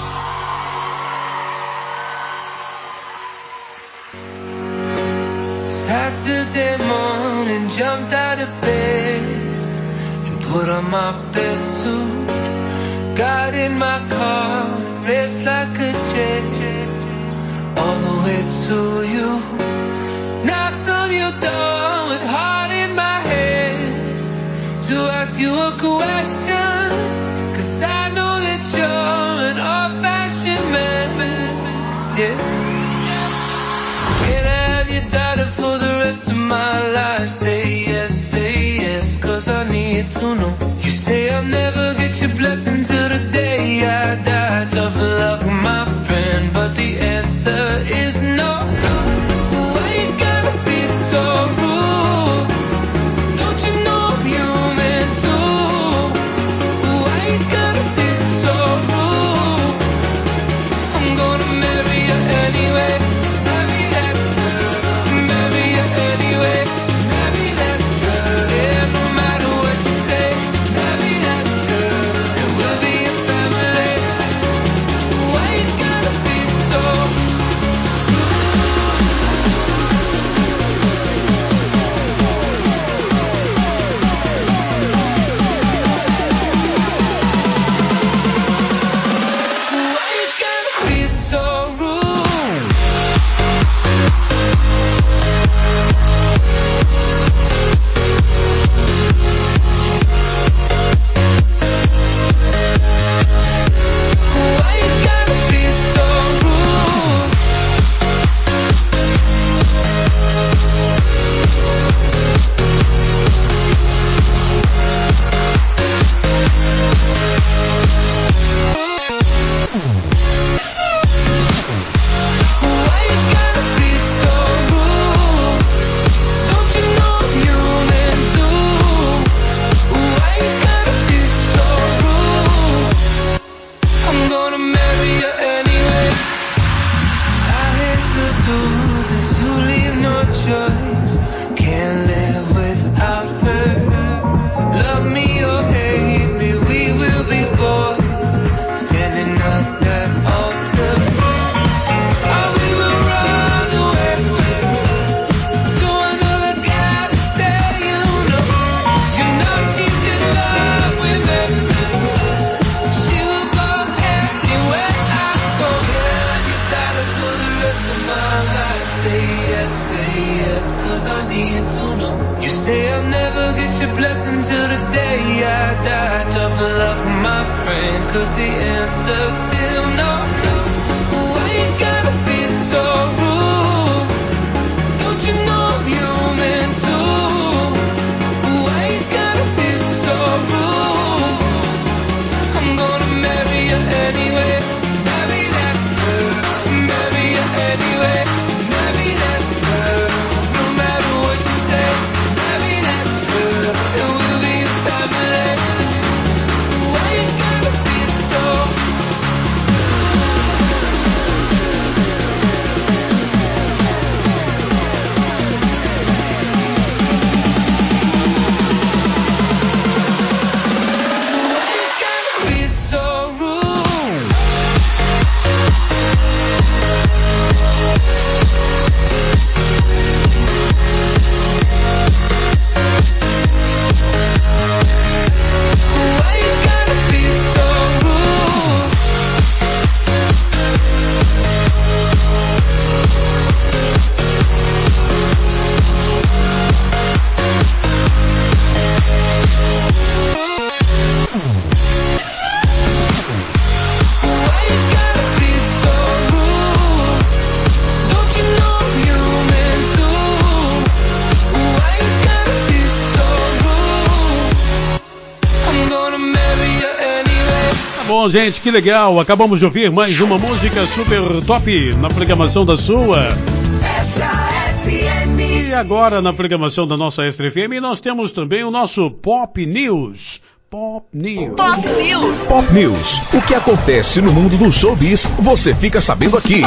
Saturday morning, jumped out of bed and put on my best suit. Got in my car, raced like a jet, all the way to you. Knocked on your door with heart in my head to ask you a question, 'cause I know that you're an old-fashioned man, yeah. Can I have your daughter for the rest of my life? Say yes, say yes, 'cause I need to know. You say I'll never get your blessing till the day I die. Tough luck, my friend, but the answer is no. Marry that girl, yeah, no matter what you say. Marry that girl. level up, my friend, 'cause the answer's still no, no. Why you gotta be so rude? Don't you know I'm human too? Why you gotta be so rude? I'm gonna marry you anyway. Marry that girl. Marry you anyway. Marry that girl. No matter what you say. Marry that girl. It will be a family. Why you gotta be so? Be so rude. Why you gotta be so rude? Why you gotta be so rude? Don't you know I'm human too? Why you gotta be so rude? I'm gonna marry you anyway. Tá bom, gente, que legal. Acabamos de ouvir mais uma música super top na programação da sua. E agora, na programação da nossa Extra F M, nós temos também o nosso Pop News. Pop News. Pop News. Pop News. O que acontece no mundo do showbiz, você fica sabendo aqui.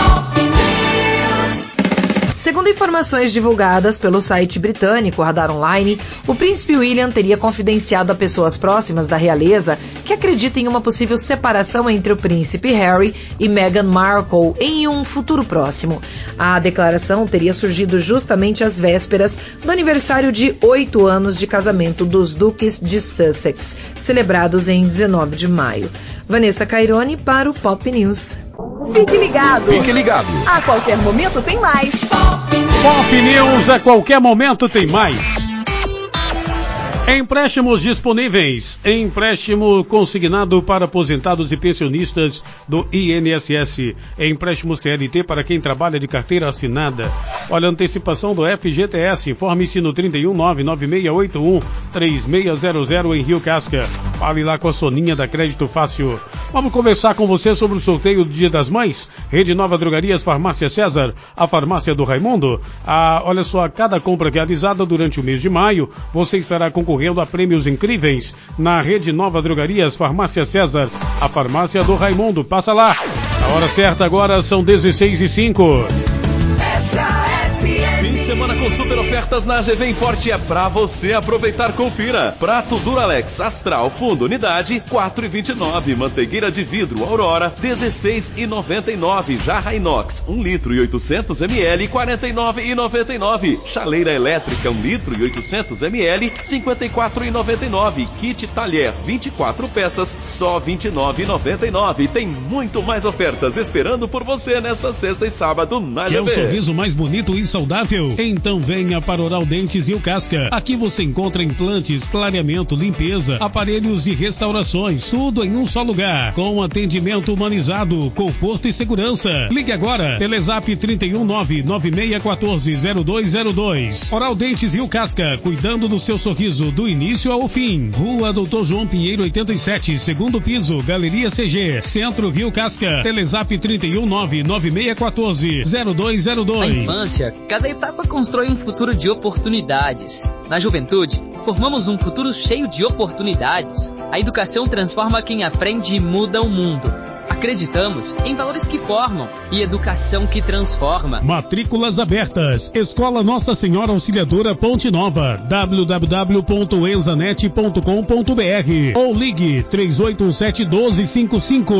Segundo informações divulgadas pelo site britânico Radar Online, o príncipe William teria confidenciado a pessoas próximas da realeza que acreditam em uma possível separação entre o príncipe Harry e Meghan Markle em um futuro próximo. A declaração teria surgido justamente às vésperas do aniversário de oito anos de casamento dos duques de Sussex, celebrados em dezenove de maio. Vanessa Cairone para o Pop News. Fique ligado. Fique ligado. A qualquer momento tem mais. Pop News, a qualquer momento tem mais. Empréstimos disponíveis. Empréstimo consignado para aposentados e pensionistas do I N S S. Empréstimo C L T para quem trabalha de carteira assinada. Olha, antecipação do F G T S. Informe-se no trinta e um, nove nove seis oito um, três seis zero zero em Rio Casca. Fale lá com a Soninha da Crédito Fácil. Vamos conversar com você sobre o sorteio do Dia das Mães. Rede Nova Drogarias, Farmácia César, a farmácia do Raimundo. Ah, olha só, a cada compra realizada durante o mês de maio, você estará concorrendo a prêmios incríveis na Rede Nova Drogarias, Farmácia César, a farmácia do Raimundo. Passa lá. A hora certa agora são dezesseis e cinco. Fim de semana com super ofertas na A G V Import é pra você aproveitar. Confira. Prato Duralex Astral Fundo Unidade quatro e vinte e nove. Manteigueira de vidro Aurora dezesseis e noventa e nove. Jarra Inox um litro e oitocentos mililitros quarenta e nove e noventa e nove. Chaleira elétrica um litro e oitocentos mililitros cinquenta e quatro e noventa e nove. Kit talher vinte e quatro peças só vinte e nove e noventa e nove. Tem muito mais ofertas esperando por você nesta sexta e sábado na A G V. Quer um sorriso mais bonito e saudável? Então venha para Oral Dentes Rio Casca. Aqui você encontra implantes, clareamento, limpeza, aparelhos e restaurações. Tudo em um só lugar. Com atendimento humanizado, conforto e segurança. Ligue agora. Telezap trinta e um, nove nove seis um quatro zero dois zero dois. Oral Dentes Rio Casca. Cuidando do seu sorriso do início ao fim. Rua Doutor João Pinheiro oitenta e sete, segundo piso, Galeria C G, Centro Rio Casca. Telezap trinta e um, nove nove seis um quatro zero dois zero dois. Na infância, cada etapa constrói um futuro de oportunidades. Na juventude, formamos um futuro cheio de oportunidades. A educação transforma quem aprende e muda o mundo. Acreditamos em valores que formam e educação que transforma. Matrículas abertas. Escola Nossa Senhora Auxiliadora Ponte Nova. w w w ponto enzanet ponto com ponto b r ou ligue três oito um sete um dois cinco cinco.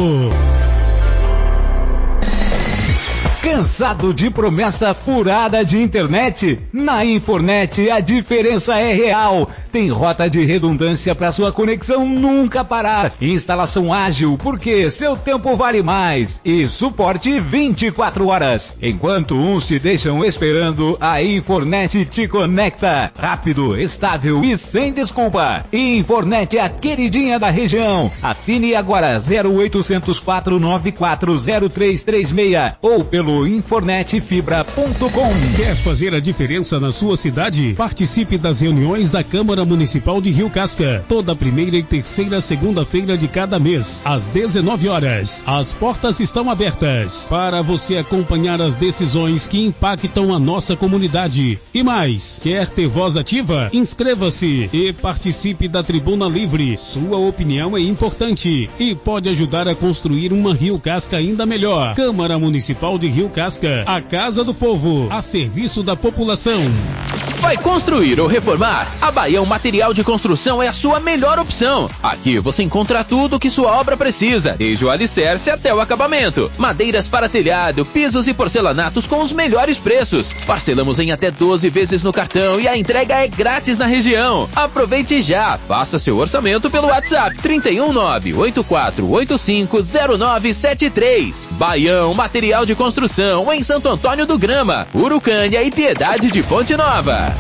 Cansado de promessa furada de internet? Na Infornet a diferença é real. tem rota de redundância para sua conexão nunca parar. Instalação ágil, porque seu tempo vale mais. E suporte vinte e quatro horas. Enquanto uns te deixam esperando, a Infornet te conecta. Rápido, estável e sem desculpa. Infornet é a queridinha da região. Assine agora zero oitocentos, quatrocentos e noventa e quatro, zero três três seis ou pelo infornet fibra ponto com. Quer fazer a diferença na sua cidade? Participe das reuniões da Câmara Municipal de Rio Casca, toda primeira e terceira segunda-feira de cada mês, às dezenove horas. As portas estão abertas para você acompanhar as decisões que impactam a nossa comunidade. E mais, quer ter voz ativa? Inscreva-se e participe da Tribuna Livre. Sua opinião é importante e pode ajudar a construir uma Rio Casca ainda melhor. Câmara Municipal de Rio Casca, a Casa do Povo, a serviço da população. Vai construir ou reformar? A Baião Material de Construção é a sua melhor opção. Aqui você encontra tudo o que sua obra precisa, desde o alicerce até o acabamento. Madeiras para telhado, pisos e porcelanatos com os melhores preços. Parcelamos em até doze vezes no cartão e a entrega é grátis na região. Aproveite já, faça seu orçamento pelo WhatsApp trinta e um, nove oito quatro oito cinco, zero nove sete três. Baião Material de Construção em Santo Antônio do Grama, Urucânia e Piedade de Ponte Nova.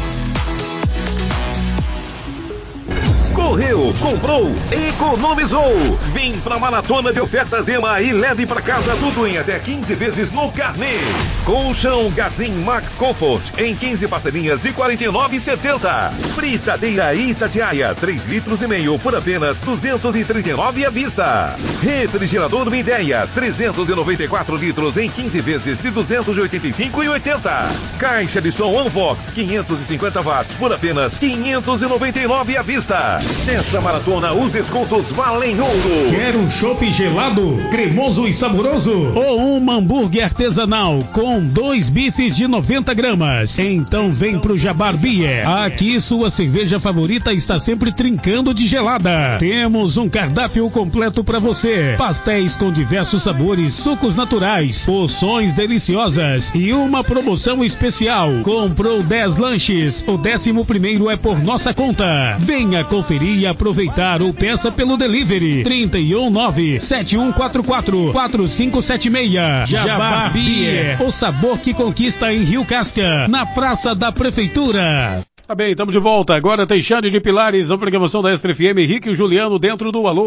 Correu, comprou, economizou. Vem pra Maratona de Ofertas Ema e leve pra casa tudo em até quinze vezes no carnê. Colchão Gazin Max Comfort em quinze parcelinhas de quarenta e nove reais e setenta centavos. Fritadeira Itatiaia, três litros e meio por apenas duzentos e trinta e nove reais à vista. Refrigerador Mideia, trezentos e noventa e quatro litros em quinze vezes de duzentos e oitenta e cinco reais e oitenta centavos. Caixa de som Unvox, quinhentos e cinquenta watts por apenas quinhentos e noventa e nove reais à vista. Nessa maratona, os descontos valem ouro. Quer um chopp gelado, cremoso e saboroso? Ou um hambúrguer artesanal com dois bifes de noventa gramas? Então vem pro Jabar Beer. Aqui sua cerveja favorita está sempre trincando de gelada. Temos um cardápio completo para você. Pastéis com diversos sabores, sucos naturais, porções deliciosas e uma promoção especial. Comprou dez lanches, o décimo primeiro é por nossa conta. Venha conferir e aproveitar ou peça pelo delivery trinta e um, nove sete um quatro quatro, quatro cinco sete seis. Jabar Beer, o sabor que conquista em Rio Casca, na Praça da Prefeitura. Tá bem, estamos de volta. Agora tem Xande de Pilares, a programação da Extra F M, Henrique e Juliano dentro do Alô